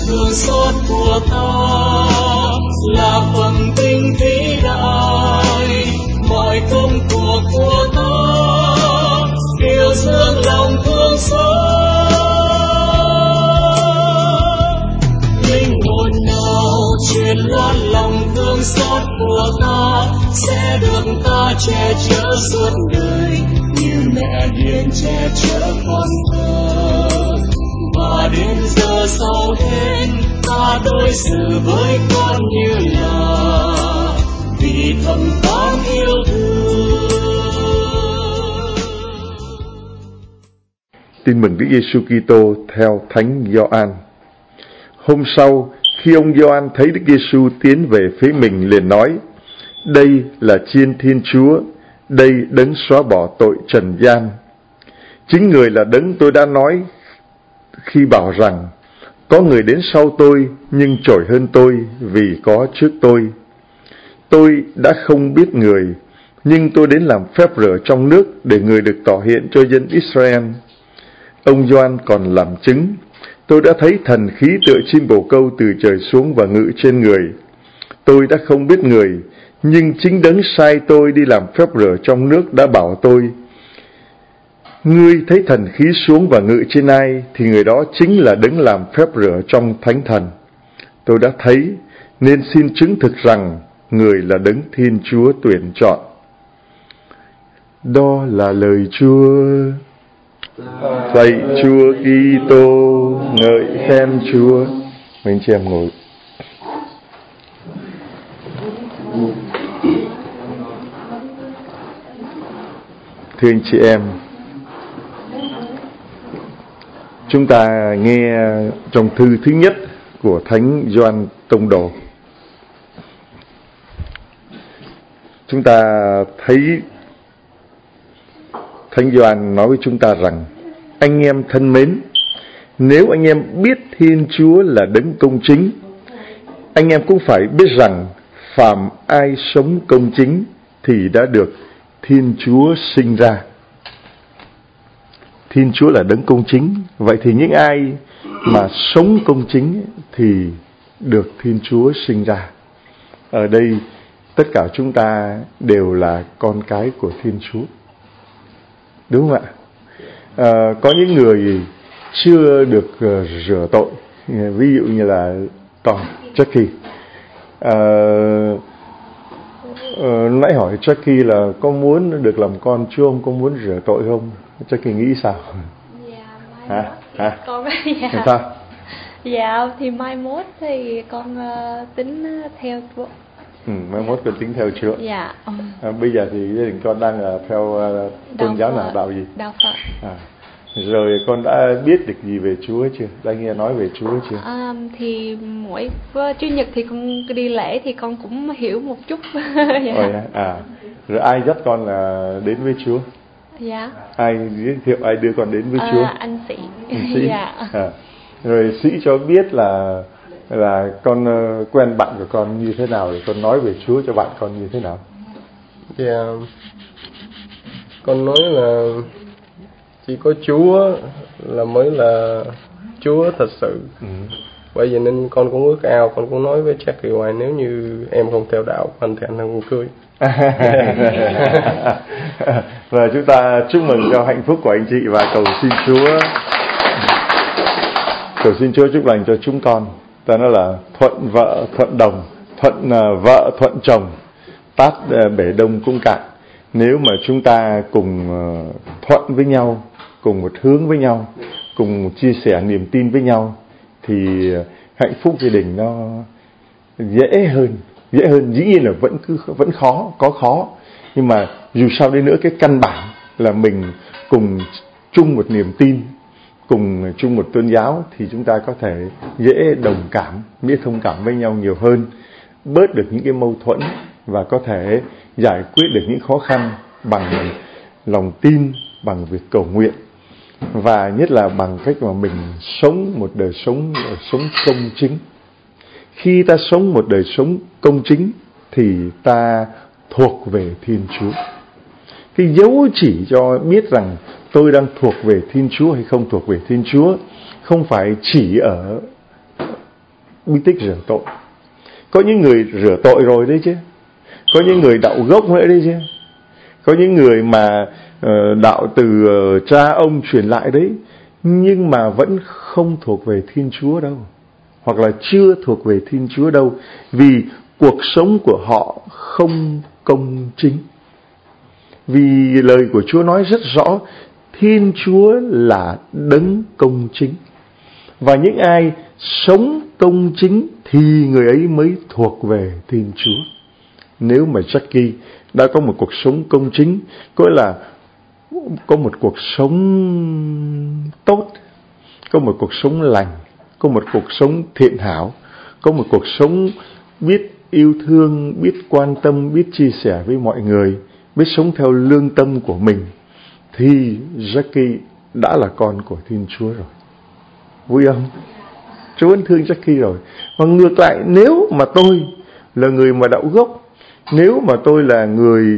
thương xót của ta là phần tình vĩ đại, mọi công cuộc của ta yêu thương lòng thương xót. Linh hồn nào truyền loan lòng thương xót của ta sẽ được ta che chở suốt đời, như mẹ hiền che chở con thơ. Và đến giờ sau hết ta đối xử với con như là vì thầm cảm yêu thương. Tin mừng Đức Giêsu Kitô theo Thánh Gioan. Hôm sau, khi ông Gioan thấy Đức Giêsu tiến về phía mình, liền nói: đây là Chiên Thiên Chúa, đây đấng xóa bỏ tội trần gian. Chính người là đấng tôi đã nói khi bảo rằng có người đến sau tôi nhưng trội hơn tôi vì có trước tôi. Tôi đã không biết người, nhưng tôi đến làm phép rửa trong nước để người được tỏ hiện cho dân Israel. Ông Gioan còn làm chứng: tôi đã thấy thần khí tựa chim bồ câu từ trời xuống và ngự trên người. Tôi đã không biết người, nhưng chính đấng sai tôi đi làm phép rửa trong nước đã bảo tôi: ngươi thấy thần khí xuống và ngự trên ai, thì người đó chính là đấng làm phép rửa trong thánh thần. Tôi đã thấy, nên xin chứng thực rằng người là đấng Thiên Chúa tuyển chọn. Đó là lời Chúa. Lạy Chúa Kitô, ngợi khen Chúa. Mình chị em ngồi. Thưa anh chị em, chúng ta nghe trong thư thứ nhất của Thánh Gioan Tông Đồ. Chúng ta thấy Thánh Gioan nói với chúng ta rằng: anh em thân mến, nếu anh em biết Thiên Chúa là đấng công chính, anh em cũng phải biết rằng phàm ai sống công chính thì đã được Thiên Chúa sinh ra. Thiên Chúa là đấng công chính, vậy thì những ai mà sống công chính thì được Thiên Chúa sinh ra. Ở đây tất cả chúng ta đều là con cái của Thiên Chúa, đúng không ạ? Có những người chưa được rửa tội, ví dụ như là con Jackie. Nãy hỏi Jackie là có muốn được làm con Chúa không, có muốn rửa tội không? Jackie nghĩ sao? Dạ, hả? Con Sao? Dạ, thì mai mốt thì con tính theo Chúa. Mai mốt con tính theo Chúa. Dạ. Bây giờ thì gia đình con đang theo tôn giáo nào, đạo gì? Đạo Phật. Rồi con đã biết được gì về Chúa chưa? Đã nghe nói về Chúa chưa? Thì mỗi Chủ nhật thì con đi lễ thì con cũng hiểu một chút. Dạ. Rồi ai dắt con là đến với Chúa? Dạ. Ai giới thiệu, ai đưa con đến với Chúa? Anh Sĩ. Dạ. Rồi Sĩ cho biết là con quen bạn của con như thế nào, để con nói về Chúa cho bạn con như thế nào? Dạ, con nói là chỉ có Chúa là mới là Chúa thật sự. Bởi vì nên con cũng ước ao, con cũng nói với Jackie hoài, nếu như em không theo đạo của anh thì anh không cưới. Và chúng ta chúc mừng cho hạnh phúc của anh chị và cầu xin Chúa chúc lành cho chúng con. Ta nói là thuận vợ thuận đồng, thuận vợ thuận chồng, tát bể đông cũng cạn. Nếu mà chúng ta cùng thuận với nhau, cùng một hướng với nhau, cùng chia sẻ niềm tin với nhau, thì hạnh phúc gia đình nó dễ hơn. Dĩ nhiên là vẫn khó, nhưng mà dù sao đi nữa, cái căn bản là mình cùng chung một niềm tin, cùng chung một tôn giáo, thì chúng ta có thể dễ đồng cảm, biết thông cảm với nhau nhiều hơn, bớt được những cái mâu thuẫn và có thể giải quyết được những khó khăn bằng lòng tin, bằng việc cầu nguyện, và nhất là bằng cách mà mình sống một đời sống công chính. Khi ta sống một đời sống công chính thì ta thuộc về Thiên Chúa. Cái dấu chỉ cho biết rằng tôi đang thuộc về Thiên Chúa hay không thuộc về Thiên Chúa không phải chỉ ở bí tích rửa tội. Có những người rửa tội rồi đấy chứ, có những người đạo gốc nữa đấy chứ, có những người mà đạo từ cha ông truyền lại đấy, nhưng mà vẫn không thuộc về Thiên Chúa đâu, hoặc là chưa thuộc về Thiên Chúa đâu, vì cuộc sống của họ không công chính. Vì lời của Chúa nói rất rõ, Thiên Chúa là đấng công chính, và những ai sống công chính thì người ấy mới thuộc về Thiên Chúa. Nếu mà Jackie đã có một cuộc sống công chính, có là có một cuộc sống tốt, có một cuộc sống lành, có một cuộc sống thiện hảo, có một cuộc sống biết yêu thương, biết quan tâm, biết chia sẻ với mọi người, biết sống theo lương tâm của mình, thì Jackie đã là con của Thiên Chúa rồi. Vui không? Chúa vẫn thương Jackie rồi. Và ngược lại, nếu mà tôi là người mà đạo gốc, nếu mà tôi là người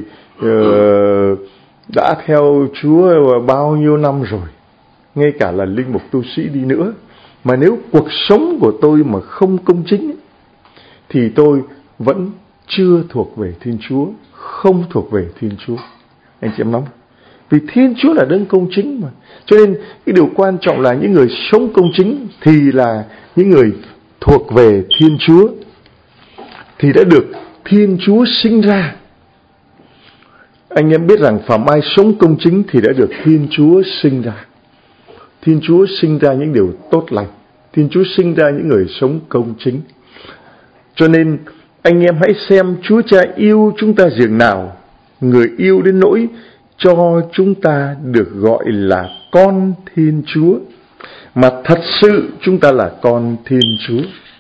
đã theo Chúa bao nhiêu năm rồi, ngay cả là linh mục tu sĩ đi nữa, mà nếu cuộc sống của tôi mà không công chính, thì tôi vẫn chưa thuộc về Thiên Chúa, không thuộc về Thiên Chúa. Anh chị em nắm, vì Thiên Chúa là đấng công chính mà. Cho nên cái điều quan trọng là những người sống công chính thì là những người thuộc về Thiên Chúa, thì đã được Thiên Chúa sinh ra. Anh em biết rằng phàm ai sống công chính thì đã được Thiên Chúa sinh ra. Thiên Chúa sinh ra những điều tốt lành, Thiên Chúa sinh ra những người sống công chính. Cho nên anh em hãy xem Chúa Cha yêu chúng ta dường nào, người yêu đến nỗi cho chúng ta được gọi là con Thiên Chúa, mà thật sự chúng ta là con Thiên Chúa.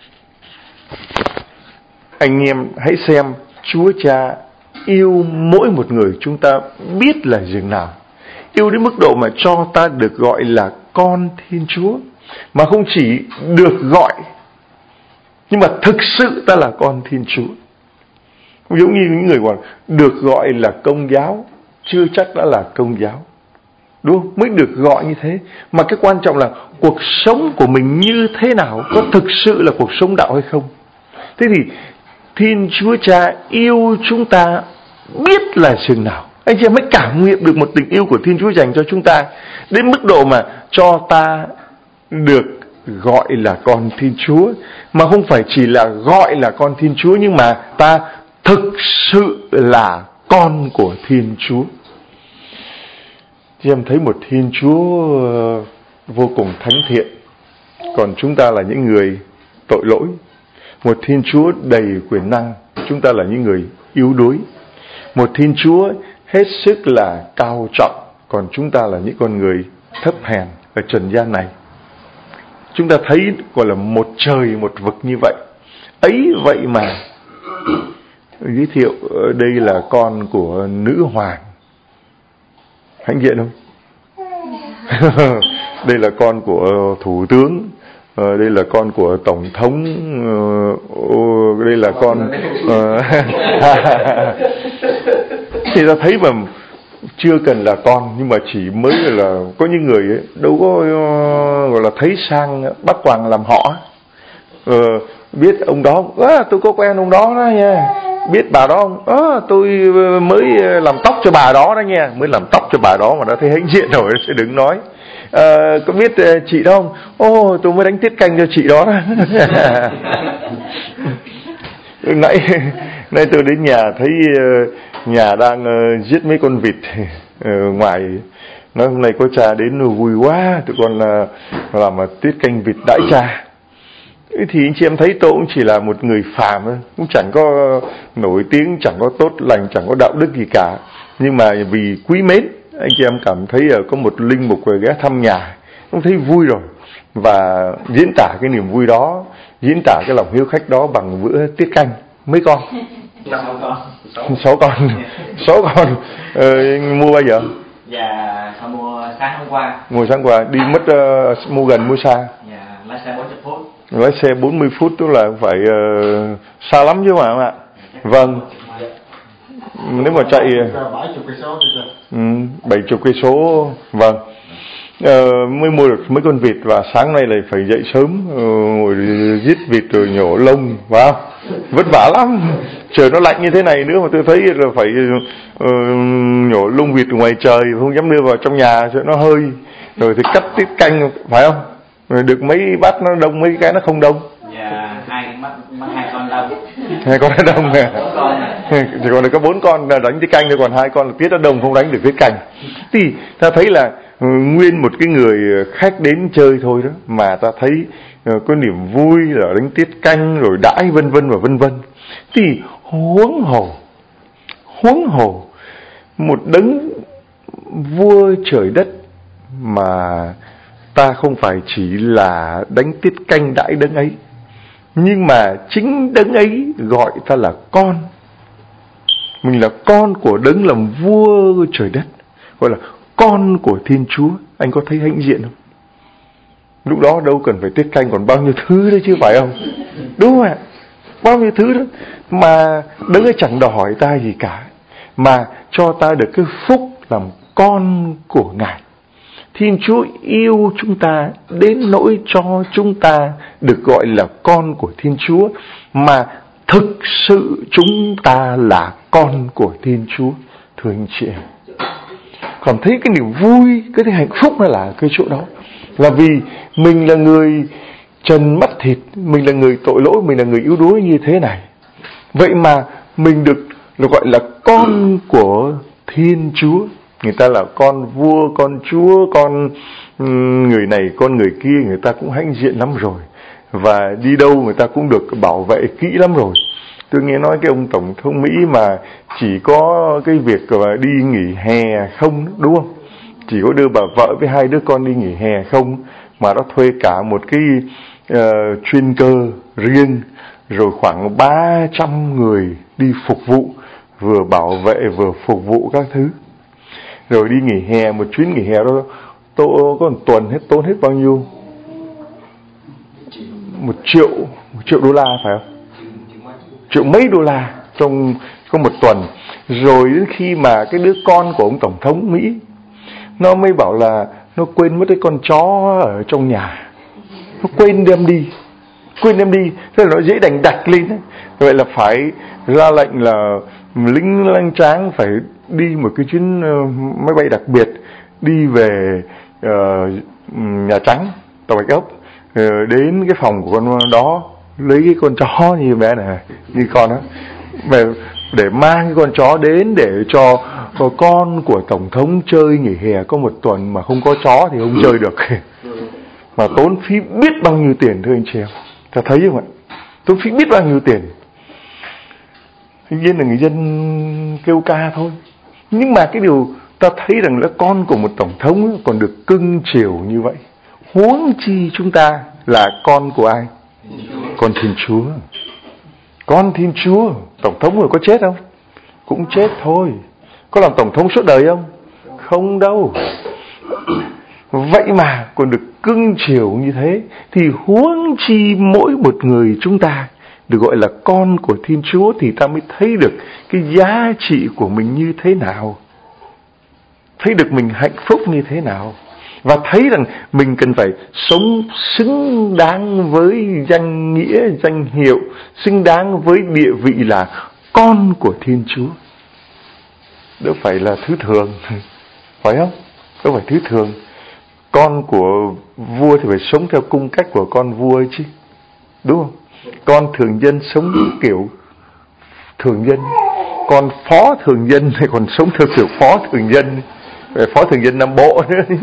Anh em hãy xem Chúa Cha yêu mỗi một người chúng ta biết là dường nào, yêu đến mức độ mà cho ta được gọi là con Thiên Chúa, mà không chỉ được gọi, nhưng mà thực sự ta là con Thiên Chúa. Không giống như những người còn được gọi là công giáo, chưa chắc đã là công giáo, đúng không? Mới được gọi như thế. Mà cái quan trọng là cuộc sống của mình như thế nào, có thực sự là cuộc sống đạo hay không. Thế thì Thiên Chúa Cha yêu chúng ta biết là chừng nào. Anh chị em mới cảm nghiệm được một tình yêu của Thiên Chúa dành cho chúng ta, đến mức độ mà cho ta được gọi là con Thiên Chúa, mà không phải chỉ là gọi là con Thiên Chúa, nhưng mà ta thực sự là con của Thiên Chúa. Chị em thấy một Thiên Chúa vô cùng thánh thiện, còn chúng ta là những người tội lỗi. Một Thiên Chúa đầy quyền năng, chúng ta là những người yếu đuối. Một Thiên Chúa hết sức là cao trọng, còn chúng ta là những con người thấp hèn ở trần gian này. Chúng ta thấy gọi là một trời một vực như vậy. Ấy vậy mà giới thiệu đây là con của nữ hoàng. Hãnh diện không? Đây là con của thủ tướng, đây là con của tổng thống, đây là con thì ta thấy mà chưa cần là con, nhưng mà chỉ mới là có những người ấy, đâu có gọi là thấy sang bắt hoàng làm họ. Biết ông đó, tôi có quen ông đó đó nha. Biết bà đó không? Tôi mới làm tóc cho bà đó đó nha. Mới làm tóc cho bà đó mà đã thấy hãnh diện rồi, sẽ đừng nói. Có biết chị đó không? Tôi mới đánh tiết canh cho chị đó. Nãy tôi đến nhà thấy nhà đang giết mấy con vịt ngoài. Nói hôm nay có cha đến vui quá, tụi con làm tiết canh vịt đãi cha. Thì anh chị em thấy tôi cũng chỉ là một người phàm thôi, cũng chẳng có nổi tiếng, chẳng có tốt lành, chẳng có đạo đức gì cả. Nhưng mà vì quý mến, anh chị em cảm thấy có một linh mục ghé thăm nhà, cũng thấy vui rồi. Và diễn tả cái niềm vui đó, diễn tả cái lòng hiếu khách đó bằng bữa tiết canh. Mấy con? 6 con. 6 con. Mua bao giờ? Dạ, mua sáng hôm qua. Mua sáng qua, đi mất mua gần mua xa? Dạ, lái xe 40 phút. Lái xe 40 phút tức là phải xa lắm chứ mà em ạ. Vâng. Nếu mà chạy 70 cây số. Vâng. mới mua được mấy con vịt và sáng nay lại phải dậy sớm ngồi giết vịt rồi nhổ lông, vào vất vả lắm. Trời nó lạnh như thế này nữa mà tôi thấy là phải nhổ lông vịt ngoài trời, không dám đưa vào trong nhà sợ nó hơi. Rồi thì cắt tiết canh, phải không? Rồi được mấy bát nó đông, mấy cái nó không đông. Dạ, hai con đông. Hai con nó đông nè. Chỉ còn được có 4 con đánh tiết canh thôi, còn 2 con là tiết nó đông không đánh được tiết canh. Thì ta thấy là nguyên một cái người khách đến chơi thôi đó mà ta thấy có niềm vui là đánh tiết canh rồi đãi vân vân và vân vân. Thì huống hồ một đấng vua trời đất mà ta không phải chỉ là đánh tiết canh đãi đấng ấy, nhưng mà chính đấng ấy gọi ta là con. Mình là con của đấng làm vua trời đất, gọi là con của Thiên Chúa. Anh có thấy hãnh diện không? Lúc đó đâu cần phải tiết canh, còn bao nhiêu thứ đấy chứ, phải không? Đúng không ạ? Bao nhiêu thứ đó mà đấng ấy chẳng đòi hỏi ta gì cả, mà cho ta được cái phúc làm con của Ngài. Thiên Chúa yêu chúng ta đến nỗi cho chúng ta được gọi là con của Thiên Chúa, mà thực sự chúng ta là con của Thiên Chúa. Thưa anh chị em, còn thấy cái niềm vui, cái hạnh phúc nó là cái chỗ đó. Là vì mình là người trần mắt thịt, mình là người tội lỗi, mình là người yếu đuối như thế này. Vậy mà mình được gọi là con của Thiên Chúa. Người ta là con vua, con chúa, con người này, con người kia, người ta cũng hãnh diện lắm rồi. Và đi đâu người ta cũng được bảo vệ kỹ lắm rồi. Tôi nghe nói cái ông Tổng thống Mỹ mà chỉ có cái việc đi nghỉ hè không, đúng không? Chỉ có đưa bà vợ với 2 đứa con đi nghỉ hè không, mà nó thuê cả một cái chuyên cơ riêng, rồi khoảng 300 người đi phục vụ, vừa bảo vệ vừa phục vụ các thứ. Rồi đi nghỉ hè, một chuyến nghỉ hè đó có một tuần hết tốn hết bao nhiêu? 1 triệu đô la, phải không? 1 triệu mấy đô la trong có một tuần. Rồi đến khi mà cái đứa con của ông Tổng thống Mỹ nó mới bảo là nó quên mất cái con chó ở trong nhà, nó quên đem đi, thế là nó dễ đành đạch lên đấy. Vậy là phải ra lệnh là lính lanh tráng phải đi một cái chuyến máy bay đặc biệt đi về Nhà Trắng, Tòa Bạch Ốc, đến cái phòng của con đó, lấy cái con chó như bé này, như con đó, để mang cái con chó đến để cho con của Tổng thống chơi nghỉ hè có 1 tuần, mà không có chó thì không chơi được. Mà tốn phí biết bao nhiêu tiền, thưa anh chị em. Ta thấy không ạ? Tốn phí biết bao nhiêu tiền. Tuy nhiên là người dân kêu ca thôi. Nhưng mà cái điều ta thấy rằng là con của một tổng thống còn được cưng chiều như vậy, huống chi chúng ta là con của ai? Con Thiên Chúa. Con Thiên Chúa. Tổng thống rồi có chết không? Cũng chết thôi. Có làm tổng thống suốt đời không? Không đâu. Vậy mà còn được cưng chiều như thế, thì huống chi mỗi một người chúng ta được gọi là con của Thiên Chúa, thì ta mới thấy được cái giá trị của mình như thế nào, thấy được mình hạnh phúc như thế nào, và thấy rằng mình cần phải sống xứng đáng với danh nghĩa, danh hiệu, xứng đáng với địa vị là con của Thiên Chúa. Đâu phải là thứ thường, phải không? Đâu phải thứ thường. Con của vua thì phải sống theo cung cách của con vua ấy chứ, đúng không? Con thường dân sống kiểu thường dân, con phó thường dân thì còn sống theo kiểu phó thường dân, phó thường dân Nam Bộ nữa.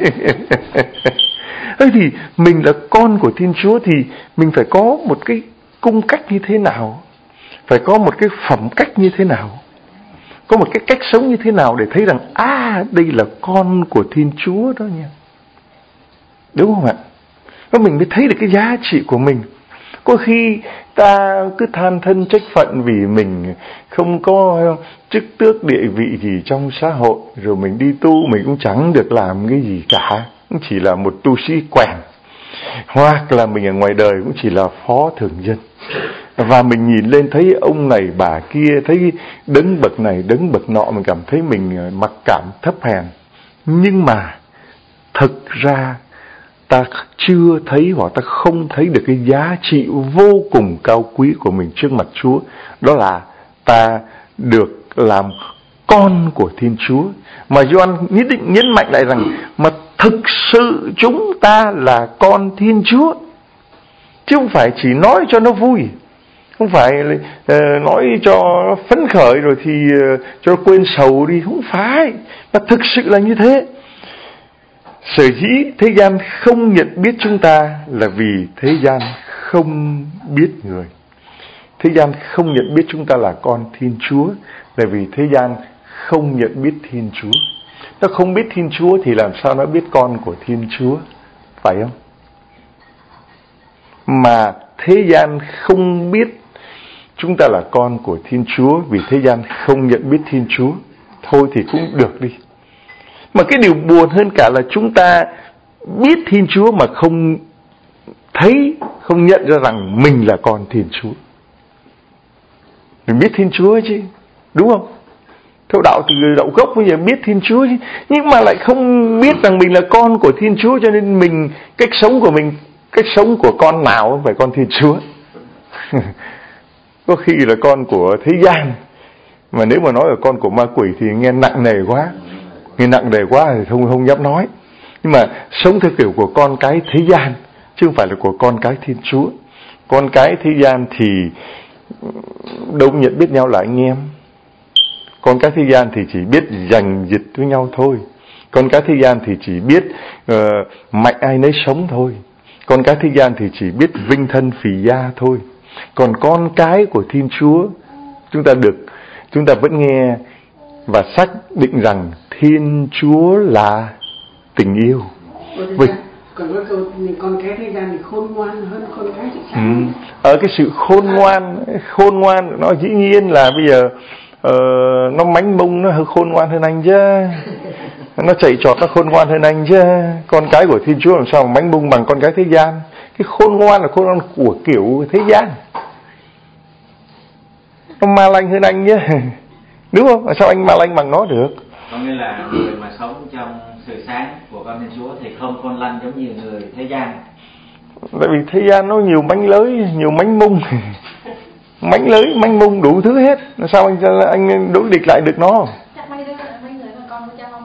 Thế thì mình là con của Thiên Chúa thì mình phải có một cái cung cách như thế nào, phải có một cái phẩm cách như thế nào, có một cái cách sống như thế nào để thấy rằng đây là con của Thiên Chúa đó nha. Đúng không ạ? Và mình mới thấy được cái giá trị của mình. Có khi ta cứ than thân trách phận vì mình không có chức tước địa vị gì trong xã hội, rồi mình đi tu mình cũng chẳng được làm cái gì cả, cũng chỉ là một tu sĩ quèn, hoặc là mình ở ngoài đời cũng chỉ là phó thường dân. Và mình nhìn lên thấy ông này bà kia, thấy đấng bậc này đấng bậc nọ, mình cảm thấy mình mặc cảm thấp hèn. Nhưng mà thực ra ta chưa thấy hoặc ta không thấy được cái giá trị vô cùng cao quý của mình trước mặt Chúa. Đó là ta được làm con của Thiên Chúa. Mà Gioan nhất định nhấn mạnh lại rằng mà thực sự chúng ta là con Thiên Chúa, chứ không phải chỉ nói cho nó vui, không phải nói cho phấn khởi rồi thì cho quên sầu đi, không phải, mà thực sự là như thế. Sở dĩ thế gian không nhận biết chúng ta là vì thế gian không biết người. Thế gian không nhận biết chúng ta là con Thiên Chúa là vì thế gian không nhận biết Thiên Chúa. Nó không biết Thiên Chúa thì làm sao nó biết con của Thiên Chúa, phải không? Mà thế gian không biết chúng ta là con của Thiên Chúa vì thế gian không nhận biết Thiên Chúa. Thôi thì cũng được đi. Mà cái điều buồn hơn cả là chúng ta biết Thiên Chúa mà không thấy, không nhận ra rằng mình là con Thiên Chúa. Mình biết Thiên Chúa chứ, đúng không? Theo đạo từ đạo gốc bây giờ biết Thiên Chúa chứ, nhưng mà lại không biết rằng mình là con của Thiên Chúa, cho nên mình, cách sống của mình, cách sống của con nào không phải con Thiên Chúa. Có khi là con của thế gian, mà nếu mà nói là con của ma quỷ thì nghe nặng nề quá. Nghe nặng nề quá thì không dám nói. Nhưng mà sống theo kiểu của con cái thế gian, chứ không phải là của con cái Thiên Chúa. Con cái thế gian thì đâu nhận biết nhau là anh em. Con cái thế gian thì chỉ biết giành giật với nhau thôi. Con cái thế gian thì chỉ biết mạnh ai nấy sống thôi. Con cái thế gian thì chỉ biết vinh thân phì gia thôi. Còn con cái của Thiên Chúa, chúng ta vẫn nghe và xác định rằng Thiên Chúa là tình yêu. Còn có câu con cái thế gian thì khôn ngoan hơn con cái sự sáng. Ở cái sự khôn ngoan nó dĩ nhiên là bây giờ nó mánh mung, nó khôn ngoan hơn anh chứ. Nó chạy trọt, nó khôn ngoan hơn anh chứ. Con cái của Thiên Chúa làm sao mà mánh mung bằng con cái thế gian. Cái khôn ngoan là khôn ngoan của kiểu thế gian, nó ma lanh hơn anh chứ, đúng không? Sao anh ma lanh bằng nó được? Có nghĩa là người mà sống trong sự sáng của con Thiên Chúa thì không khôn lanh giống như người thế gian. Tại vì thế gian nó nhiều mánh lới, nhiều mánh mung, mánh lới, mánh mung đủ thứ hết. Sao anh đối địch lại được nó? Chắc mấy người là con của cha không?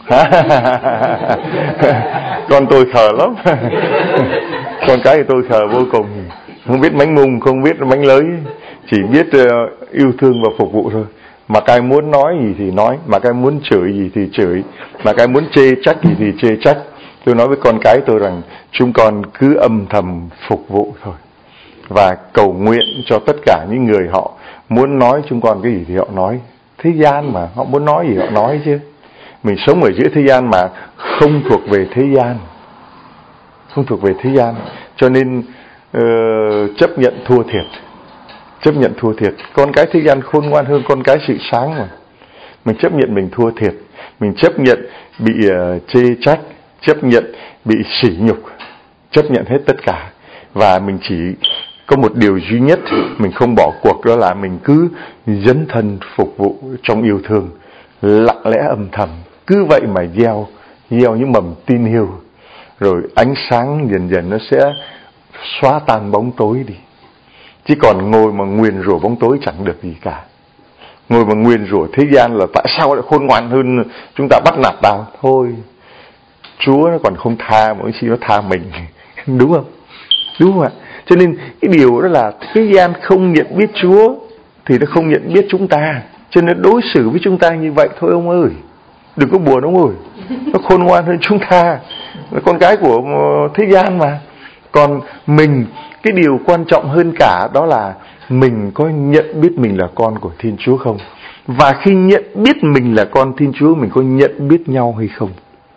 Con tôi khờ lắm. Con cái thì tôi khờ vô cùng, không biết mánh mung, không biết mánh lới, chỉ biết yêu thương và phục vụ thôi. Mà cái muốn nói gì thì nói, mà cái muốn chửi gì thì chửi, mà cái muốn chê trách gì thì chê trách. Tôi nói với con cái tôi rằng chúng con cứ âm thầm phục vụ thôi, và cầu nguyện cho tất cả những người họ muốn nói chúng con cái gì thì họ nói. Thế gian mà, họ muốn nói gì họ nói chứ. Mình sống ở giữa thế gian mà không thuộc về thế gian, không thuộc về thế gian, cho nên chấp nhận thua thiệt. Chấp nhận thua thiệt. Con cái thế gian khôn ngoan hơn con cái sự sáng mà. Mình chấp nhận mình thua thiệt, mình chấp nhận bị chê trách, chấp nhận bị sỉ nhục, chấp nhận hết tất cả. Và mình chỉ có một điều duy nhất mình không bỏ cuộc, đó là mình cứ dấn thân phục vụ trong yêu thương, lặng lẽ âm thầm. Cứ vậy mà gieo những mầm tin yêu, rồi ánh sáng dần dần nó sẽ xóa tan bóng tối đi. Chứ còn ngồi mà nguyền rủa bóng tối chẳng được gì cả. Ngồi mà nguyền rủa thế gian là tại sao lại khôn ngoan hơn chúng ta, bắt nạt ta. Thôi, Chúa nó còn không tha, mỗi khi nó tha mình. Đúng không? Đúng không ạ? Cho nên cái điều đó là thế gian không nhận biết Chúa thì nó không nhận biết chúng ta, cho nên đối xử với chúng ta như vậy thôi ông ơi. Đừng có buồn ông ơi. Nó khôn ngoan hơn chúng ta, là con cái của thế gian mà. Còn mình, cái điều quan trọng hơn cả đó là mình có nhận biết mình là con của Thiên Chúa không? Và khi nhận biết mình là con Thiên Chúa, mình có nhận biết nhau hay không?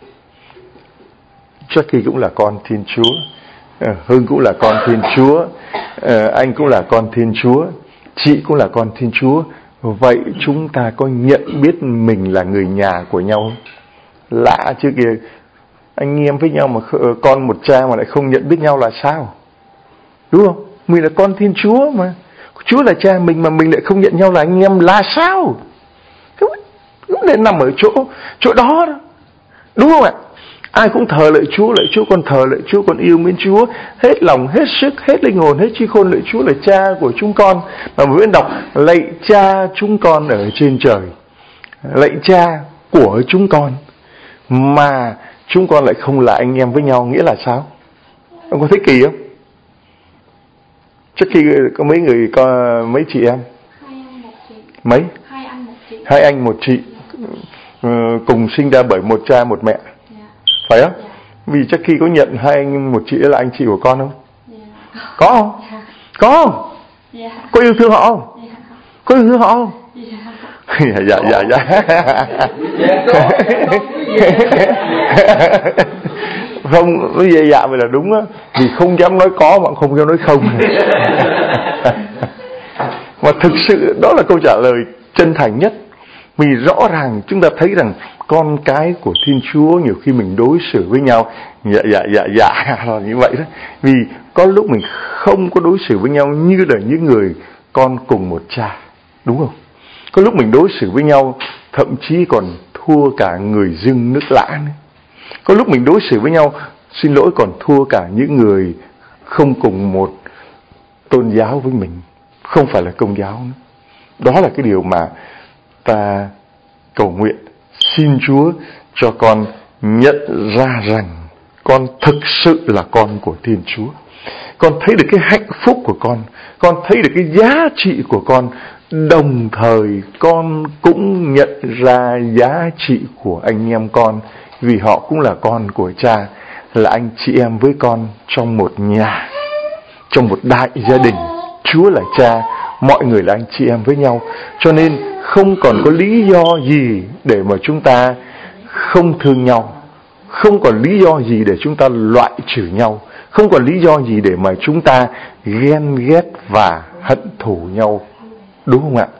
Jackie cũng là con Thiên Chúa, Hưng cũng là con Thiên Chúa, anh cũng là con Thiên Chúa, chị cũng là con Thiên Chúa. Vậy chúng ta có nhận biết mình là người nhà của nhau không? Lạ chứ kìa. Anh em với nhau mà con một cha mà lại không nhận biết nhau là sao? Đúng không? Mình là con Thiên Chúa mà, Chúa là cha mình mà mình lại không nhận nhau là anh em là sao? Cũng nên nằm ở chỗ đó. Đúng không ạ? Ai cũng thờ lạy Chúa, con thờ lạy Chúa, con yêu mến Chúa hết lòng, hết sức, hết linh hồn, hết trí khôn. Lạy Chúa là Cha của chúng con. Mà mới đọc lạy Cha chúng con ở trên trời, lạy Cha của chúng con, mà chúng con lại không là anh em với nhau, nghĩa là sao? Ông có thấy kỳ không? Trước khi có mấy người, có mấy chị em? Mấy? Hai anh một chị, cùng sinh ra bởi một cha một mẹ, phải không? Vì trước khi có nhận hai anh một chị là anh chị của con không? Có không? Có không? Có yêu thương họ không? Có yêu thương họ không? Dạ. Không, nói dạ vậy là đúng á, vì không dám nói có mà không dám nói không. Mà thực sự đó là câu trả lời chân thành nhất. Vì rõ ràng chúng ta thấy rằng con cái của Thiên Chúa nhiều khi mình đối xử với nhau dạ là như vậy đó. Vì có lúc mình không có đối xử với nhau như là những người con cùng một cha, đúng không? Có lúc mình đối xử với nhau thậm chí còn thua cả người dưng nước lã nữa. Có lúc mình đối xử với nhau, xin lỗi, còn thua cả những người không cùng một tôn giáo với mình, không phải là Công giáo nữa. Đó là cái điều mà ta cầu nguyện. Xin Chúa cho con nhận ra rằng con thực sự là con của Thiên Chúa. Con thấy được cái hạnh phúc của con thấy được cái giá trị của con. Đồng thời con cũng nhận ra giá trị của anh em con, vì họ cũng là con của Cha, là anh chị em với con trong một nhà, trong một đại gia đình. Chúa là Cha, mọi người là anh chị em với nhau. Cho nên không còn có lý do gì để mà chúng ta không thương nhau, không còn lý do gì để chúng ta loại trừ nhau, không còn lý do gì để mà chúng ta ghen ghét và hận thù nhau, đúng không ạ?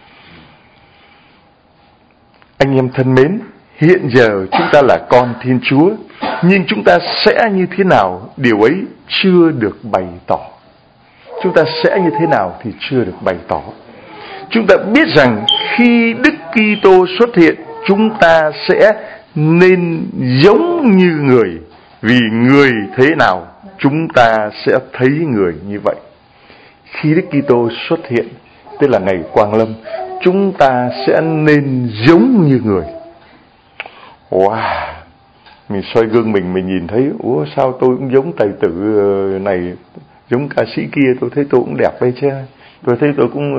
Anh em thân mến, hiện giờ chúng ta là con Thiên Chúa, nhưng chúng ta sẽ như thế nào, điều ấy chưa được bày tỏ. Chúng ta sẽ như thế nào thì chưa được bày tỏ. Chúng ta biết rằng khi Đức Kitô xuất hiện, chúng ta sẽ nên giống như người, vì người thế nào chúng ta sẽ thấy người như vậy. Khi Đức Kitô xuất hiện, tức là ngày Quang Lâm, chúng ta sẽ nên giống như người. Wow! Mình soi gương mình nhìn thấy, ủa sao tôi cũng giống tài tử này, giống ca sĩ kia, tôi thấy tôi cũng đẹp đấy chứ. Tôi thấy tôi cũng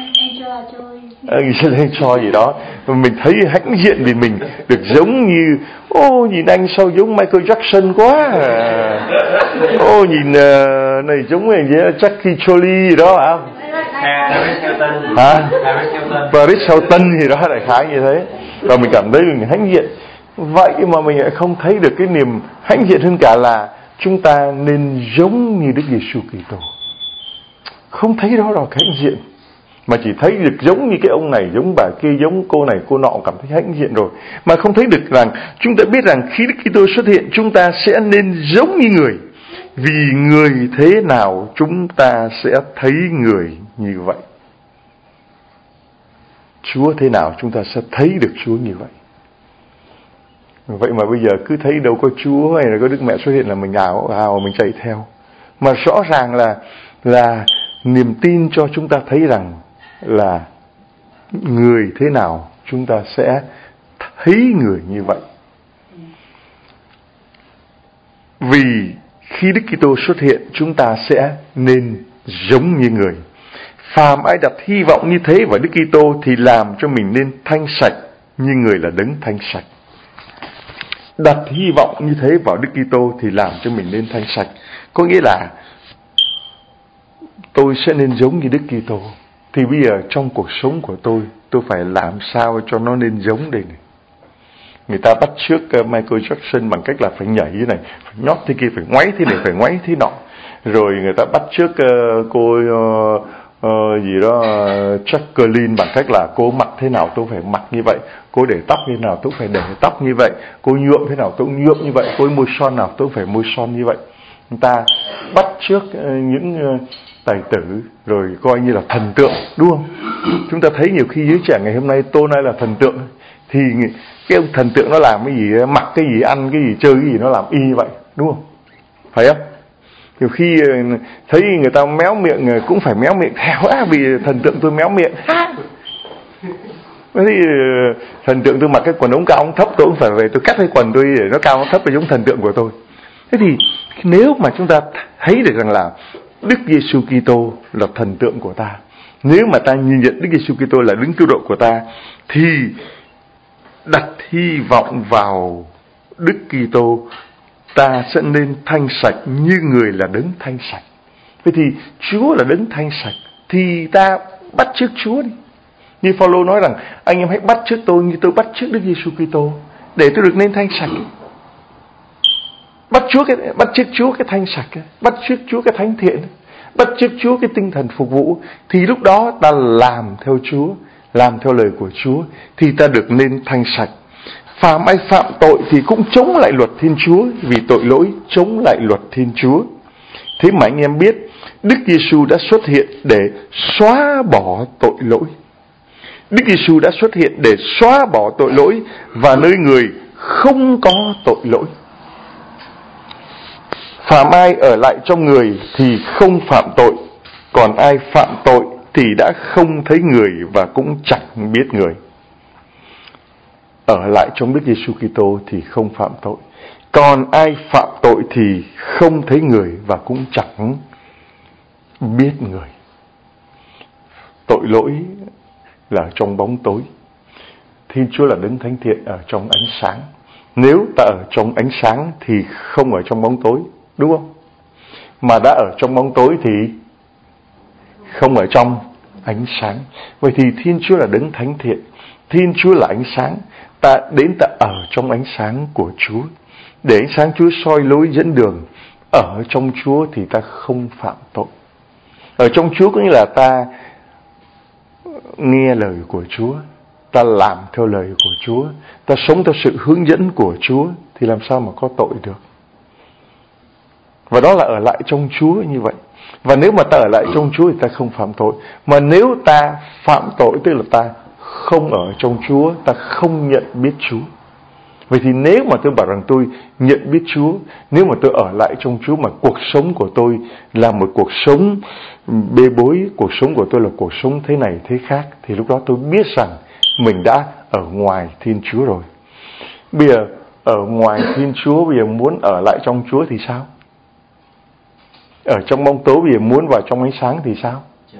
lên cho gì đó. Mình thấy hãnh diện vì mình được giống như, nhìn anh sao giống Michael Jackson quá. Nhìn này giống này Jackie Jolie gì đó hả? Paris Hilton gì đó, đại khái như thế. Và mình cảm thấy mình hãnh diện. Vậy mà mình lại không thấy được cái niềm hãnh diện hơn cả là chúng ta nên giống như Đức Giêsu Kitô. Không thấy đó là hãnh diện, mà chỉ thấy được giống như cái ông này, giống bà kia, giống cô này, cô nọ, cảm thấy hãnh diện rồi. Mà không thấy được rằng chúng ta biết rằng khi Đức Kitô xuất hiện, chúng ta sẽ nên giống như người, vì người thế nào chúng ta sẽ thấy người như vậy. Chúa thế nào chúng ta sẽ thấy được Chúa như vậy. Vậy mà bây giờ cứ thấy đâu có Chúa hay là có Đức Mẹ xuất hiện là mình ào mình chạy theo. Mà rõ ràng là niềm tin cho chúng ta thấy rằng là người thế nào chúng ta sẽ thấy người như vậy. Vì khi Đức Kitô xuất hiện, chúng ta sẽ nên giống như người. Phàm ai đặt hy vọng như thế vào Đức Kitô thì làm cho mình nên thanh sạch như người là đấng thanh sạch. Đặt hy vọng như thế vào Đức Kitô thì làm cho mình nên thanh sạch. Có nghĩa là tôi sẽ nên giống như Đức Kitô. Thì bây giờ trong cuộc sống của tôi phải làm sao cho nó nên giống đây này. Người ta bắt chước Michael Jackson bằng cách là phải nhảy thế này, phải nhót thế kia, phải ngoáy thế này, phải ngoáy thế nọ. Rồi người ta bắt chước cô gì đó Jacqueline bằng cách là cô mặc thế nào tôi phải mặc như vậy, cô để tóc như nào tôi phải để tóc như vậy, cô nhuộm thế nào tôi nhuộm như vậy, cô môi son nào tôi phải môi son như vậy. Người ta bắt chước những tài tử rồi coi như là thần tượng, đúng không? Chúng ta thấy nhiều khi giới trẻ ngày hôm nay tôn ai là thần tượng, thì cái ông thần tượng nó làm cái gì, mặc cái gì, ăn cái gì, chơi cái gì nó làm y vậy, đúng không? Phải không? Nhiều khi thấy người ta méo miệng cũng phải méo miệng theo á, vì thần tượng tôi méo miệng. Thế thì thần tượng tôi mặc cái quần ống cao ống thấp, tôi cũng phải về tôi cắt cái quần tôi để nó cao ống thấp để giống thần tượng của tôi. Thế thì nếu mà chúng ta thấy được rằng là Đức Giêsu Kitô là thần tượng của ta, nếu mà ta nhìn nhận Đức Giêsu Kitô là đấng cứu độ của ta, thì đặt hy vọng vào Đức Kitô, ta sẽ nên thanh sạch như người là đấng thanh sạch. Vậy thì Chúa là đấng thanh sạch, thì ta bắt chước Chúa đi. Như Phaolô nói rằng anh em hãy bắt chước tôi như tôi bắt chước Đức Giêsu Kitô, để tôi được nên thanh sạch. Bắt chước Chúa cái thanh sạch, bắt chước Chúa cái thánh thiện, bắt chước Chúa cái tinh thần phục vụ, thì lúc đó ta làm theo Chúa, làm theo lời của Chúa, thì ta được nên thanh sạch. Phàm ai phạm tội thì cũng chống lại luật Thiên Chúa, vì tội lỗi chống lại luật Thiên Chúa. Thế mà anh em biết Đức Giêsu đã xuất hiện để xóa bỏ tội lỗi. Đức Giêsu đã xuất hiện để xóa bỏ tội lỗi, và nơi người không có tội lỗi. Phàm ai ở lại trong người thì không phạm tội, còn ai phạm tội thì đã không thấy người và cũng chẳng biết người. Ở lại trong Đức Giêsu Kitô thì không phạm tội, còn ai phạm tội thì không thấy người và cũng chẳng biết người. Tội lỗi là trong bóng tối, Thiên Chúa là đấng thánh thiện ở trong ánh sáng. Nếu ta ở trong ánh sáng thì không ở trong bóng tối, đúng không? Mà đã ở trong bóng tối thì không ở trong ánh sáng. Vậy thì Thiên Chúa là đấng thánh thiện, Thiên Chúa là ánh sáng. Ta đến ta ở trong ánh sáng của Chúa, để ánh sáng Chúa soi lối dẫn đường. Ở trong Chúa thì ta không phạm tội. Ở trong Chúa có nghĩa là ta nghe lời của Chúa, ta làm theo lời của Chúa, ta sống theo sự hướng dẫn của Chúa, thì làm sao mà có tội được. Và đó là ở lại trong Chúa như vậy. Và nếu mà ta ở lại trong Chúa thì ta không phạm tội. Mà nếu ta phạm tội, tức là ta không ở trong Chúa, ta không nhận biết Chúa. Vậy thì nếu mà tôi bảo rằng tôi nhận biết Chúa, nếu mà tôi ở lại trong Chúa, mà cuộc sống của tôi là một cuộc sống bê bối, cuộc sống của tôi là cuộc sống thế này thế khác, thì lúc đó tôi biết rằng mình đã ở ngoài Thiên Chúa rồi. Bây giờ ở ngoài Thiên Chúa, bây giờ muốn ở lại trong Chúa thì sao? Ở trong bóng tối bây giờ muốn vào trong ánh sáng thì sao?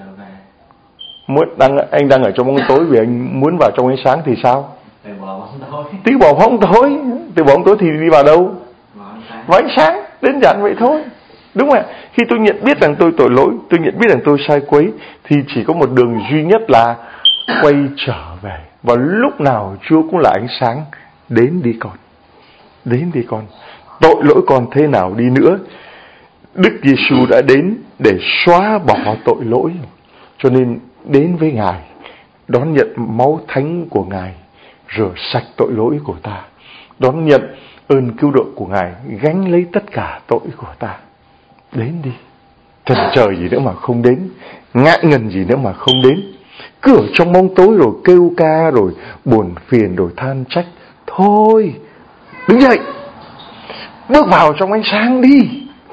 Anh đang ở trong bóng tối, vì anh muốn vào trong ánh sáng thì sao? Từ bỏ bóng tối. Từ bỏ bóng tối thì đi vào đâu? Vào ánh sáng, đơn giản vậy thôi. Đúng không ạ? Khi tôi nhận biết rằng tôi tội lỗi, tôi nhận biết rằng tôi sai quấy, thì chỉ có một đường duy nhất là quay trở về. Và lúc nào Chúa cũng là ánh sáng. Đến đi con. Đến đi con. Tội lỗi con thế nào đi nữa, Đức Giêsu đã đến để xóa bỏ tội lỗi. Cho nên đến với Ngài, đón nhận máu thánh của Ngài, rửa sạch tội lỗi của ta, đón nhận ơn cứu độ của Ngài, gánh lấy tất cả tội của ta. Đến đi. Trần trời gì nữa mà không đến, ngại ngần gì nữa mà không đến. Cứ ở trong bóng tối rồi kêu ca, rồi buồn phiền, rồi than trách. Thôi, đứng dậy, bước vào trong ánh sáng đi.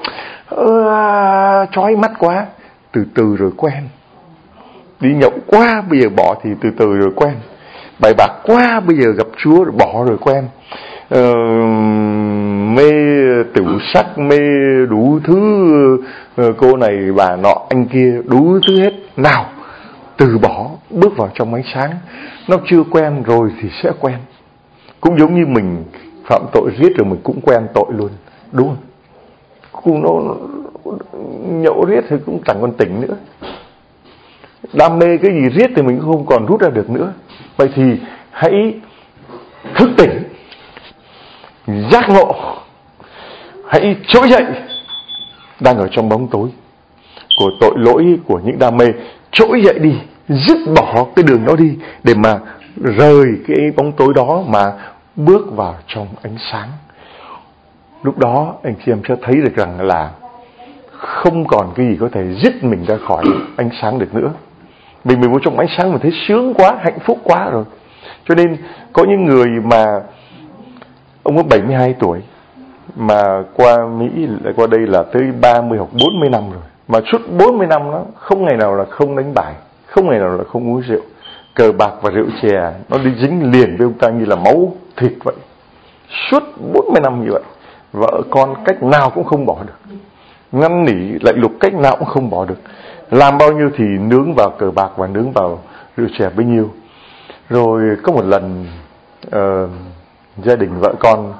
Chói mắt quá, từ từ rồi quen. Đi nhậu quá bây giờ bỏ thì từ từ rồi quen. Bài bạc quá bây giờ gặp Chúa rồi bỏ rồi quen. Mê tiểu sắc, mê đủ thứ, cô này bà nọ anh kia, đủ thứ hết. Nào, từ bỏ, bước vào trong ánh sáng. Nó chưa quen rồi thì sẽ quen. Cũng giống như mình phạm tội riết rồi mình cũng quen tội luôn, đúng không? Nó nhậu riết thì cũng chẳng còn tỉnh nữa. Đam mê cái gì riết thì mình cũng không còn rút ra được nữa. Vậy thì hãy thức tỉnh, giác ngộ, hãy trỗi dậy. Đang ở trong bóng tối của tội lỗi, của những đam mê, trỗi dậy đi, dứt bỏ cái đường đó đi, để mà rời cái bóng tối đó mà bước vào trong ánh sáng. Lúc đó anh chị em sẽ thấy được rằng là không còn cái gì có thể dứt mình ra khỏi ánh sáng được nữa. Mình muốn trong ánh sáng mình thấy sướng quá, hạnh phúc quá rồi. Cho nên có những người mà ông có 72 tuổi mà qua Mỹ lại qua đây là tới 30 hoặc 40 năm rồi, mà suốt 40 năm đó không ngày nào là không đánh bài, không ngày nào là không uống rượu. Cờ bạc và rượu chè nó đi dính liền với ông ta như là máu thịt vậy. Suốt 40 năm như vậy, vợ con cách nào cũng không bỏ được, năn nỉ lạy lục cách nào cũng không bỏ được. Làm bao nhiêu thì nướng vào cờ bạc và nướng vào rượu chè bấy nhiêu. Rồi có một lần gia đình vợ con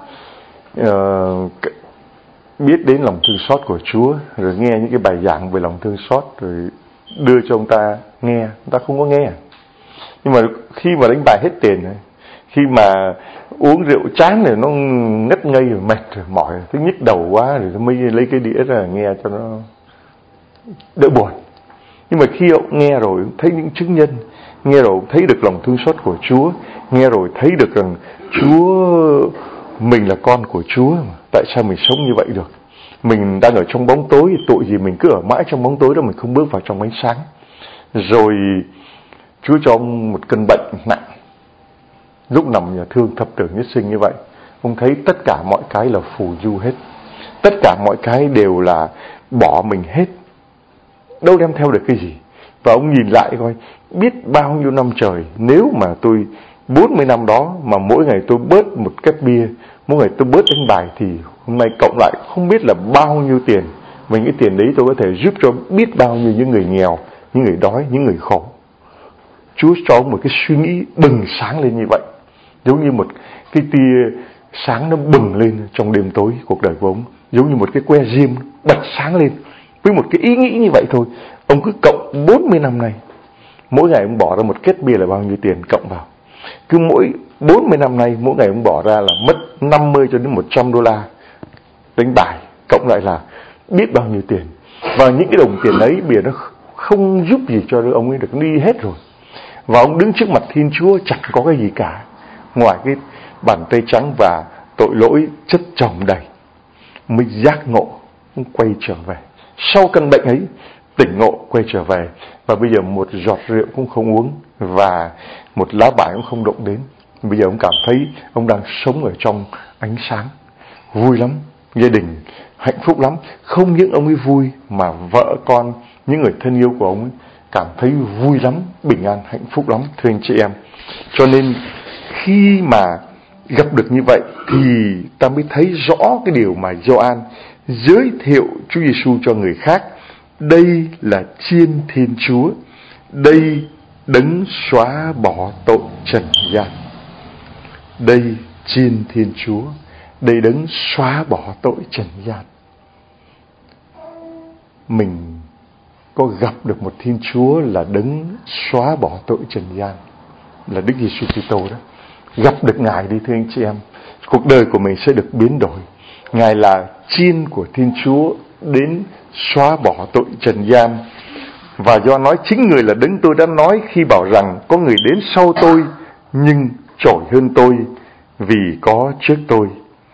biết đến lòng thương xót của Chúa, rồi nghe những cái bài giảng về lòng thương xót, rồi đưa cho ông ta nghe, ông ta không có nghe. Nhưng mà khi mà đánh bài hết tiền, khi mà uống rượu chán rồi nó ngất ngây rồi mệt rồi mỏi, thứ nhức đầu quá, rồi mới lấy cái đĩa ra nghe cho nó đỡ buồn. Nhưng mà khi ông nghe rồi thấy những chứng nhân, nghe rồi thấy được lòng thương xót của Chúa, nghe rồi thấy được rằng Chúa, mình là con của Chúa, tại sao mình sống như vậy được? Mình đang ở trong bóng tối, tội gì mình cứ ở mãi trong bóng tối đó, mình không bước vào trong ánh sáng. Rồi Chúa cho ông một cơn bệnh nặng, lúc nằm nhà thương thập tử nhất sinh như vậy, ông thấy tất cả mọi cái là phù du hết, tất cả mọi cái đều là bỏ mình hết, đâu đem theo được cái gì. Và ông nhìn lại coi, biết bao nhiêu năm trời, nếu mà tôi 40 năm đó mà mỗi ngày tôi bớt một cái bia, mỗi ngày tôi bớt đánh bài, thì hôm nay cộng lại không biết là bao nhiêu tiền. Và những tiền đấy tôi có thể giúp cho biết bao nhiêu những người nghèo, những người đói, những người khổ. Chúa cho ông một cái suy nghĩ bừng sáng lên như vậy, giống như một cái tia sáng nó bừng lên trong đêm tối cuộc đời của ông, giống như một cái que diêm bật sáng lên. Với một cái ý nghĩ như vậy thôi, ông cứ cộng 40 năm nay, mỗi ngày ông bỏ ra một két bia là bao nhiêu tiền cộng vào. Cứ mỗi 40 năm nay, mỗi ngày ông bỏ ra là mất 50 cho đến 100 đô la đánh bài, cộng lại là biết bao nhiêu tiền. Và những cái đồng tiền ấy bây giờ nó không giúp gì cho ông ấy được, đi hết rồi. Và ông đứng trước mặt Thiên Chúa chẳng có cái gì cả, ngoài cái bàn tay trắng và tội lỗi chất chồng đầy. Mới giác ngộ, ông quay trở về. Sau căn bệnh ấy, tỉnh ngộ quay trở về. Và bây giờ một giọt rượu cũng không uống, và một lá bài cũng không động đến. Bây giờ ông cảm thấy ông đang sống ở trong ánh sáng, vui lắm, gia đình hạnh phúc lắm. Không những ông ấy vui mà vợ con, những người thân yêu của ông ấy cảm thấy vui lắm, bình an, hạnh phúc lắm, thưa anh chị em. Cho nên khi mà gặp được như vậy thì ta mới thấy rõ cái điều mà Gioan giới thiệu Chúa Giêsu cho người khác. Đây là Chiên Thiên Chúa, đây đấng xóa bỏ tội trần gian. Đây Chiên Thiên Chúa, đây đấng xóa bỏ tội trần gian. Mình có gặp được một Thiên Chúa là đấng xóa bỏ tội trần gian, là Đức Giêsu Kitô đó. Gặp được Ngài đi thưa anh chị em, cuộc đời của mình sẽ được biến đổi. Ngài là Chiên của Thiên Chúa đến xóa bỏ tội trần gian. Và do nói chính người là đấng tôi đã nói khi bảo rằng có người đến sau tôi nhưng trội hơn tôi vì có trước tôi.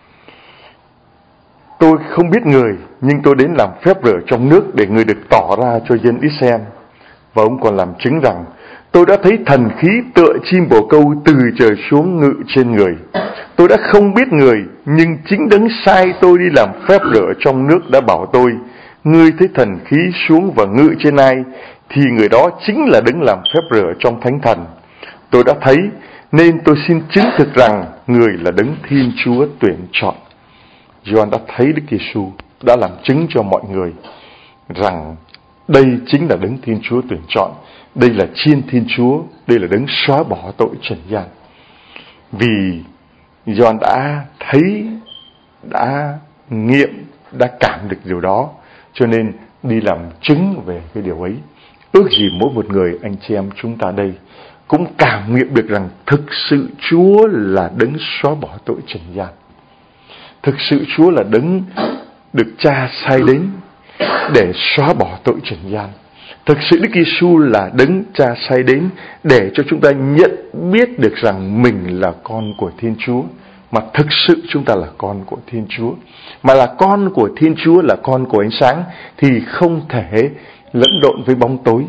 Tôi không biết người, nhưng tôi đến làm phép rửa trong nước để người được tỏ ra cho dân Israel. Và ông còn làm chứng rằng tôi đã thấy thần khí tựa chim bồ câu từ trời xuống ngự trên người. Tôi đã không biết người, nhưng chính đấng sai tôi đi làm phép rửa trong nước đã bảo tôi: ngươi thấy thần khí xuống và ngự trên ai, thì người đó chính là đấng làm phép rửa trong thánh thần. Tôi đã thấy, nên tôi xin chứng thực rằng người là đấng Thiên Chúa tuyển chọn. Gioan đã thấy Đức Giêsu đã làm chứng cho mọi người rằng đây chính là đấng Thiên Chúa tuyển chọn, đây là Chiên Thiên Chúa, đây là đấng xóa bỏ tội trần gian. Vì Gioan đã thấy, đã nghiệm, đã cảm được điều đó, cho nên đi làm chứng về cái điều ấy. Ước gì mỗi một người anh chị em chúng ta đây cũng cảm nghiệm được rằng thực sự Chúa là đấng xóa bỏ tội trần gian. Thực sự Chúa là đấng được Cha sai đến để xóa bỏ tội trần gian. Thực sự Đức Giêsu là đấng Cha sai đến để cho chúng ta nhận biết được rằng mình là con của Thiên Chúa. Mà thực sự chúng ta là con của Thiên Chúa. Mà là con của Thiên Chúa, là con của ánh sáng, thì không thể lẫn lộn với bóng tối,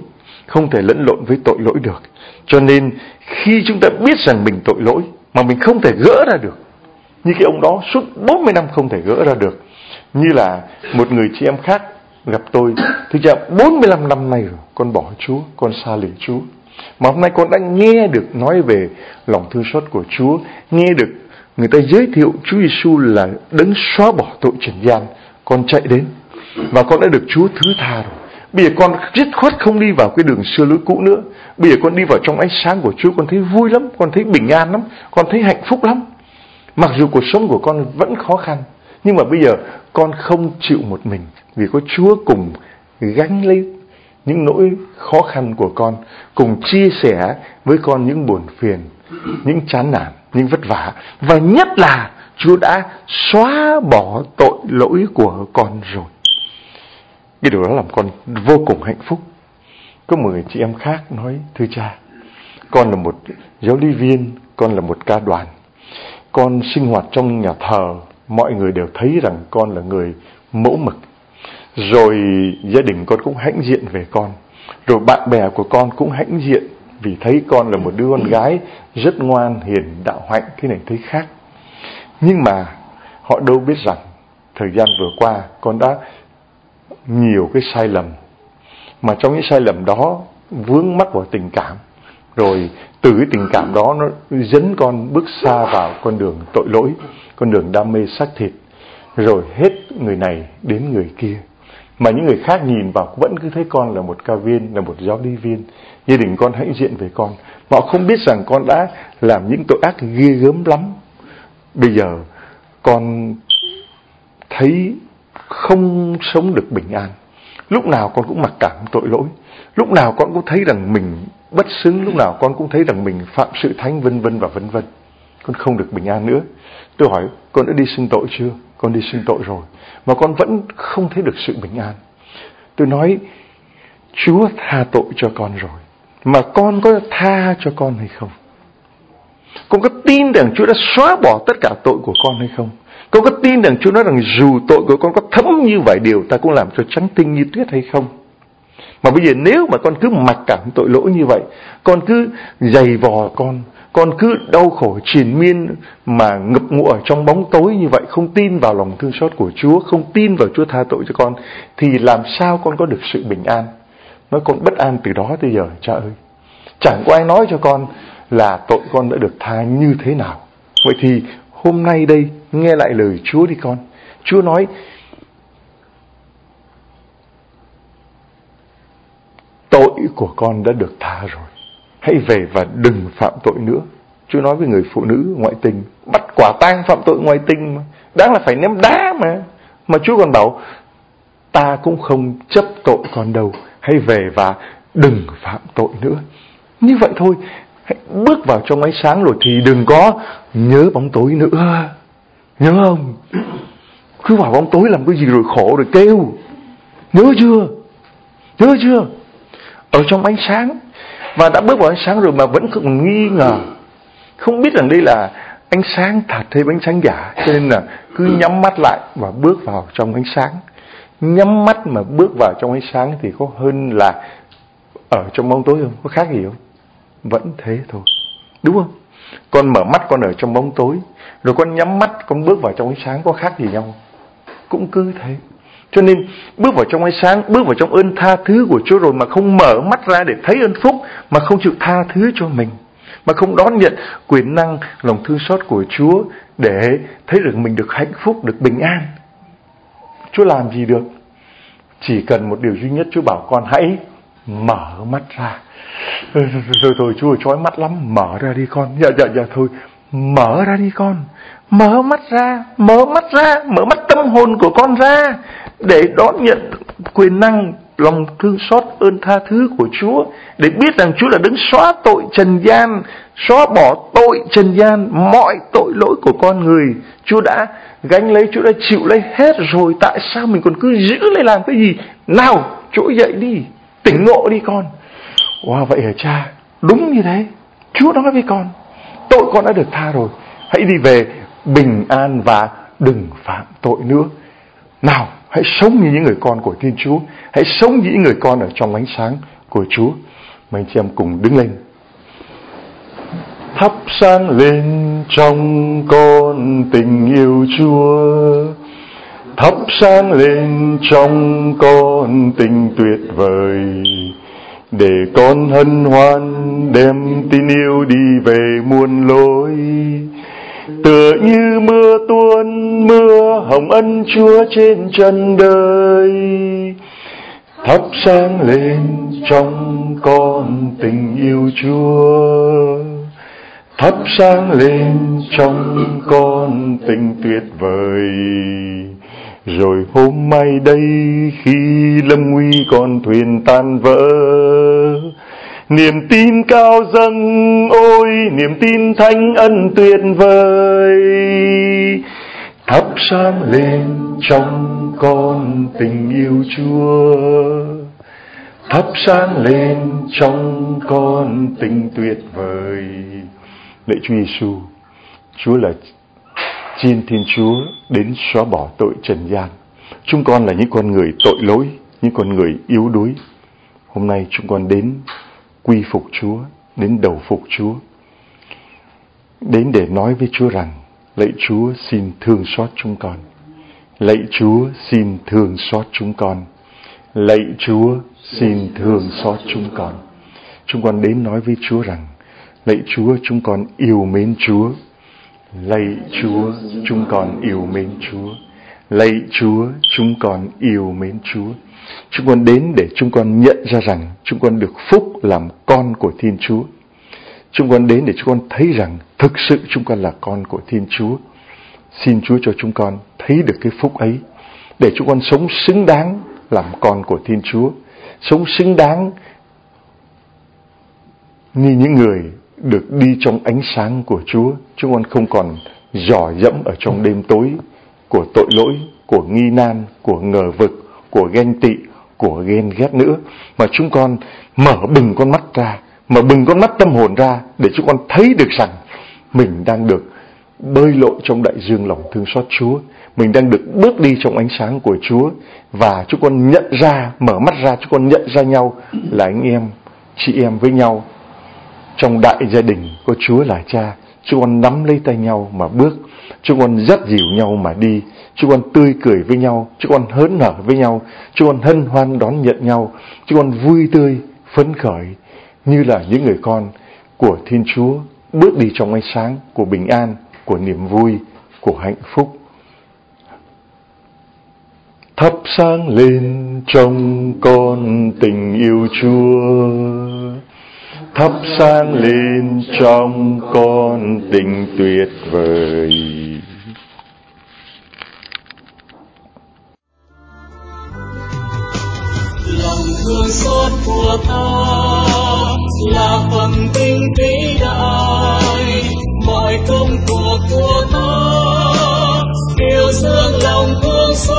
không thể lẫn lộn với tội lỗi được. Cho nên khi chúng ta biết rằng mình tội lỗi mà mình không thể gỡ ra được, như cái ông đó suốt 40 năm không thể gỡ ra được, như là một người chị em khác gặp tôi, thưa cha 45 năm nay rồi con bỏ Chúa, con xa lìa Chúa, mà hôm nay con đã nghe được nói về lòng thương xót của Chúa, nghe được người ta giới thiệu Chúa Giêsu là đấng xóa bỏ tội trần gian, con chạy đến và con đã được Chúa thứ tha rồi. Bây giờ con dứt khoát không đi vào cái đường xưa lối cũ nữa. Bây giờ con đi vào trong ánh sáng của Chúa, con thấy vui lắm, con thấy bình an lắm, con thấy hạnh phúc lắm. Mặc dù cuộc sống của con vẫn khó khăn, nhưng mà bây giờ con không chịu một mình, vì có Chúa cùng gánh lấy những nỗi khó khăn của con, cùng chia sẻ với con những buồn phiền, những chán nản, những vất vả. Và nhất là Chúa đã xóa bỏ tội lỗi của con rồi. Cái điều đó làm con vô cùng hạnh phúc. Có một người chị em khác nói, thưa cha, con là một giáo lý viên, con là một ca đoàn, con sinh hoạt trong nhà thờ, mọi người đều thấy rằng con là người mẫu mực. Rồi gia đình con cũng hãnh diện về con, rồi bạn bè của con cũng hãnh diện vì thấy con là một đứa con gái rất ngoan, hiền, đạo hạnh, thế này thế khác. Nhưng mà họ đâu biết rằng thời gian vừa qua con đã nhiều cái sai lầm, mà trong những sai lầm đó vướng mắc vào tình cảm, rồi từ cái tình cảm đó nó dẫn con bước xa vào con đường tội lỗi, con đường đam mê xác thịt, rồi hết người này đến người kia. Mà những người khác nhìn vào vẫn cứ thấy con là một ca viên, là một giáo lý viên. Gia đình con hãnh diện về con, mà họ không biết rằng con đã làm những tội ác ghê gớm lắm. Bây giờ con thấy không sống được bình an, lúc nào con cũng mặc cảm tội lỗi, lúc nào con cũng thấy rằng mình bất xứng, lúc nào con cũng thấy rằng mình phạm sự thánh, vân vân và vân vân. Con không được bình an nữa. Tôi hỏi, con đã đi xưng tội chưa? Con đi xưng tội rồi, mà con vẫn không thấy được sự bình an. Tôi nói, Chúa tha tội cho con rồi, mà con có tha cho con hay không? Con có tin rằng Chúa đã xóa bỏ tất cả tội của con hay không? Con có tin rằng Chúa nói rằng dù tội của con có thấm như vải điều, ta cũng làm cho trắng tinh như tuyết hay không? Mà bây giờ nếu mà con cứ mặc cảm tội lỗi như vậy, con cứ giày vò con cứ đau khổ triền miên mà ngập ngụa ở trong bóng tối như vậy, không tin vào lòng thương xót của Chúa, không tin vào Chúa tha tội cho con, thì làm sao con có được sự bình an? Nói con bất an từ đó tới giờ, cha ơi. Chẳng có ai nói cho con là tội con đã được tha như thế nào. Vậy thì hôm nay đây, nghe lại lời Chúa đi con. Chúa nói, tội của con đã được tha rồi, hãy về và đừng phạm tội nữa. Chúa nói với người phụ nữ ngoại tình, bắt quả tang phạm tội ngoại tình mà, đáng là phải ném đá mà Chúa còn bảo, ta cũng không chấp tội con đâu, hãy về và đừng phạm tội nữa. Như vậy thôi, hãy bước vào trong ánh sáng rồi thì đừng có nhớ bóng tối nữa. Nhớ không? Cứ vào bóng tối làm cái gì rồi khổ rồi kêu. Nhớ chưa? Nhớ chưa? Ở trong ánh sáng, và đã bước vào ánh sáng rồi mà vẫn còn nghi ngờ, không biết rằng đây là ánh sáng thật hay ánh sáng giả, cho nên là cứ nhắm mắt lại và bước vào trong ánh sáng. Nhắm mắt mà bước vào trong ánh sáng thì có hơn là ở trong bóng tối không? Có khác gì không? Vẫn thế thôi, đúng không? Con mở mắt con ở trong bóng tối, rồi con nhắm mắt con bước vào trong ánh sáng, có khác gì nhau? Cũng cứ thế. Cho nên bước vào trong ánh sáng, bước vào trong ơn tha thứ của Chúa rồi mà không mở mắt ra để thấy ơn phúc, mà không chịu tha thứ cho mình, mà không đón nhận quyền năng lòng thương xót của Chúa để thấy được mình được hạnh phúc, được bình an, Chúa làm gì được? Chỉ cần một điều duy nhất, Chúa bảo con hãy mở mắt ra. Rồi Chúa chói mắt lắm, mở ra đi con. Dạ thôi, mở ra đi con. Mở mắt ra, mở mắt tâm hồn của con ra để đón nhận quyền năng lòng thương xót ơn tha thứ của Chúa, để biết rằng Chúa là đấng xóa tội trần gian, xóa bỏ tội trần gian, mọi tội lỗi của con người Chúa đã gánh lấy, Chúa đã chịu lấy hết rồi. Tại sao mình còn cứ giữ lấy làm cái gì? Nào, trỗi dậy đi, tỉnh ngộ đi con. Wow, vậy hả cha? Đúng như thế. Chúa nói với con, tội con đã được tha rồi, hãy đi về bình an và đừng phạm tội nữa. Nào, hãy sống như những người con của Thiên Chúa, hãy sống như những người con ở trong ánh sáng, của Chúa. Mời anh chị em cùng đứng lên. Thắp sáng lên trong con tình yêu Chúa, thắp sáng lên trong con tình tuyệt vời, để con hân hoan đem tin yêu đi về muôn lối. Tựa như mưa tuôn, mưa hồng ân Chúa trên trần đời, thắp sáng lên trong con tình yêu Chúa, thắp sáng lên trong con tình tuyệt vời. Rồi hôm mai đây khi lâm nguy con thuyền tan vỡ, niềm tin cao dâng, ôi niềm tin thánh ân tuyệt vời, thắp sáng lên trong con tình yêu Chúa, thắp sáng lên trong con tình tuyệt vời. Lạy Chúa Giêsu, Chúa là Chiên Thiên Chúa đến xóa bỏ tội trần gian. Chúng con là những con người tội lỗi, những con người yếu đuối. Hôm nay chúng con đến quy phục Chúa, đến đầu phục Chúa, đến để nói với Chúa rằng: lạy Chúa xin thương xót chúng con, lạy Chúa xin thương xót chúng con, lạy Chúa xin thương xót chúng con. Chúng con đến nói với Chúa rằng: lạy Chúa chúng con yêu mến Chúa, lạy Chúa chúng con yêu mến Chúa, lạy Chúa chúng con yêu mến Chúa. Chúng con đến để chúng con nhận ra rằng chúng con được phúc làm con của Thiên Chúa. Chúng con đến để chúng con thấy rằng thực sự chúng con là con của Thiên Chúa. Xin Chúa cho chúng con thấy được cái phúc ấy, để chúng con sống xứng đáng làm con của Thiên Chúa, sống xứng đáng như những người được đi trong ánh sáng của Chúa. Chúng con không còn dò dẫm ở trong đêm tối của tội lỗi, của nghi nan, của ngờ vực, của ghen tị, của ghen ghét nữa, mà chúng con mở bừng con mắt ra, mở bừng con mắt tâm hồn ra, để chúng con thấy được rằng mình đang được bơi lội trong đại dương lòng thương xót Chúa, mình đang được bước đi trong ánh sáng của Chúa. Và chúng con nhận ra, mở mắt ra, chúng con nhận ra nhau là anh em, chị em với nhau trong đại gia đình có Chúa là Cha. Chúng con nắm lấy tay nhau mà bước, chúng con dắt dìu nhau mà đi, chúng con tươi cười với nhau, chúng con hớn hở với nhau, chúng con hân hoan đón nhận nhau, chúng con vui tươi phấn khởi như là những người con của Thiên Chúa, bước đi trong ánh sáng của bình an, của niềm vui, của hạnh phúc. Thắp sáng lên trong con tình yêu Chúa, thắp sáng lên trong con tình tuyệt vời. Lòng thương xót của ta là phẩm tính vĩ đại, mọi công cuộc của ta đều dương lòng thương xót.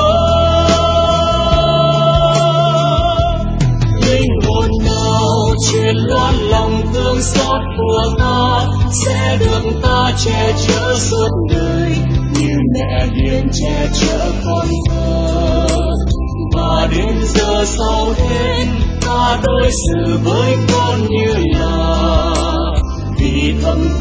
Linh hồn nào truyền loan lòng thương xót của ta sẽ được ta che chở suốt đời, như mẹ hiền che chở con thơ. Và đến giờ sau đêm ta đối xử với con như là vì thầm